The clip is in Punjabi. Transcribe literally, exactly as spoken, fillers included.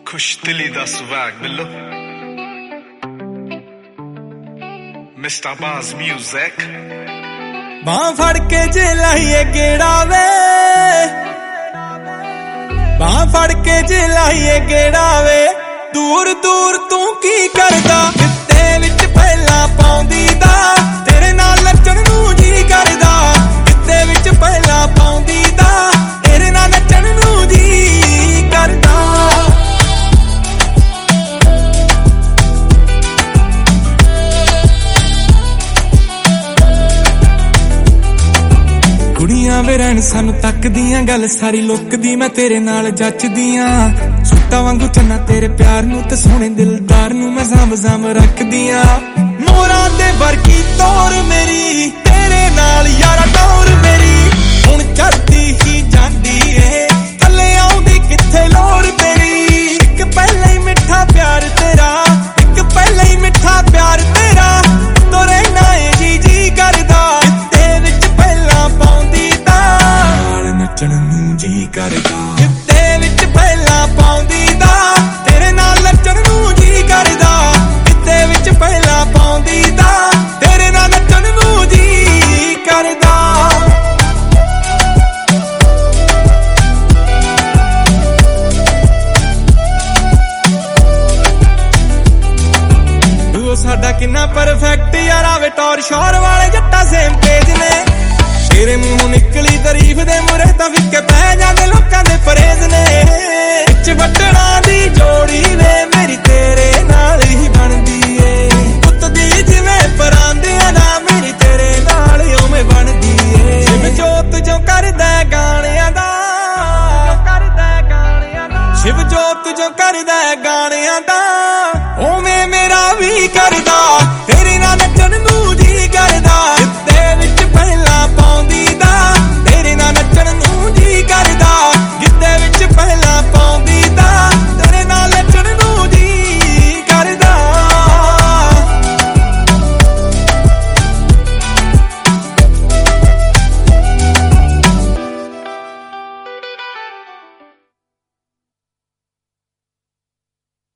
खुश दिली दा स्वैग बिल्लो मिस्टर बाज म्यूजिक बां फड़ के जे लाइए गेड़ा वे बां फड़ के जे लाइए गेड़ा वे दूर दूर तू की करदा किते विच पहला पाउंदी दा तेरे नाल नचण नू जी करदा किते विच पहला पाउंदी दा तेरे नाल नचण नू जी करदा ਕੁੜੀਆਂ ਵੇ ਰਹਿਣ ਸਾਨੂੰ ਤੱਕਦੀਆਂ ਗੱਲ ਸਾਰੀ ਲੁੱਕਦੀ ਮੈਂ ਤੇਰੇ ਨਾਲ ਜੱਚਦੀਆਂ ਸੁੱਤਾ ਵਾਂਗੂ ਚੰਨਾ ਤੇਰੇ ਪਿਆਰ ਨੂੰ ਤੇ ਸੋਹਣੇ ਦਿਲਦਾਰ ਨੂੰ ਮੈਂ ਸਾਂਭ ਸਾਂਭ ਰੱਖਦੀਆਂ ਮੋਰਾਂ ਦੇ ਵਰਗੀ ਤੋਰ ਮੇਰੀ ਤੇਰੇ ਨਾਲ ਯਾਰਾ ਟੌਰ ਮੇਰੀ ਹੁਣ ਚੜਦੀ ਹੀ ਜਾਂਦੀ ਏ ਥੱਲੇ ਆਉਂਦੀ ਕਿੱਥੇ ਲੋੜ ਮੇਰੀ ਇੱਕ ਪਹਿਲਾਂ ਹੀ ਮਿੱਠਾ ਪਿਆਰ ਤੇਰਾ ਇੱਕ ਪਹਿਲਾਂ ਹੀ ਮਿੱਠਾ ਪਿਆਰ ਤੇਰਾ ਤੋਰੇ ਨਾ ਏ ਜੀ ਜੀ ਕਰਦਾ ਕਿਤੇ ਵਿੱਚ ਪਹਿਲਾਂ ਪਾਉਂਦੀ ਦਾ ਨਾਲ ਨੱਚਣ ਨੂੰ ਜੀ ਕਰਦਾ ਕਿਤੇ ਵਿੱਚ ਪਹਿਲਾਂ ਪਾਉਂਦੀ ਦਾ ਤੇਰੇ ਨਾਲ ਨੱਚਣ ਨੂੰ ਜੀ ਕਰਦਾ ਕਿਤੇ ਵਿੱਚ ਪਹਿਲਾਂ ਪਾਉਂਦੀ ਦਾ ਤੇਰੇ ਨਾਲ ਨੱਚਣ ਨੂੰ ਜੀ ਕਰਦਾ ਤੂੰ ਸਾਡਾ ਕਿੰਨਾ ਪਰਫੈਕਟ ਯਾਰਾ ਵੇ ਟੌਰ ਸ਼ੋਰ ਵਾਲੇ ਜੱਟਾ ਸੇਮ ਪੇਜ ਨੇ ਤੇਰੇ ਮੂੰਹੋਂ ਨਿਕਲੀ ਤਾਰੀਫ ਦੇ ਮੁਰੇ ਤਾਂ ਫਿੱਕੇ ਪੈ ਜਾਂਦੇ ਲੋਕਾਂ ਦੇ ਫਰੇਜ਼ ਨੇ ਵਿੱਚ ਵੱਟਣਾ ਦੀ ਜੋੜੀ ਵੇ ਮੇਰੀ ਤੇਰੇ ਨਾਲ ਹੀ ਬਣਦੀ ਏ ਪੁੱਤ ਦੀ ਜਿਵੇਂ ਪਰਾਂਦਿਆਂ ਦਾ ਮੇਰੀ ਤੇਰੇ ਨਾਲ ਉਵੇਂ ਬਣਦੀ ਏ ਸ਼ਿਵ ਜੋਤ ਜੋ ਕਰਦਾ ਗਾਣਿਆਂ ਦਾ ਕਰਦਾ ਗਾਣਿਆਂ ਦਾ ਸ਼ਿਵ ਜੋਤ ਜੋ ਕਰਦਾ ਗਾਣਿਆਂ ਦਾ